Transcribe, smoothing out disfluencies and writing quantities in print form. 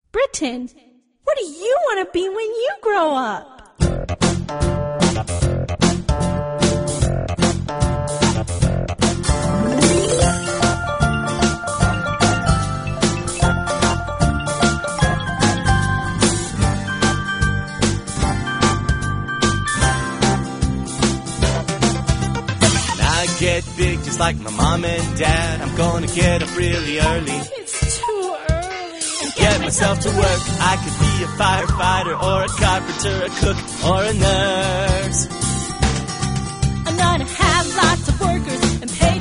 Britton, what do you want to be when you grow up? Get big just like my mom and dad. I'm gonna get up really early. It's too early. And get myself to work. I could be a firefighter or a carpenter, a cook or a nurse. I'm gonna have lots of workers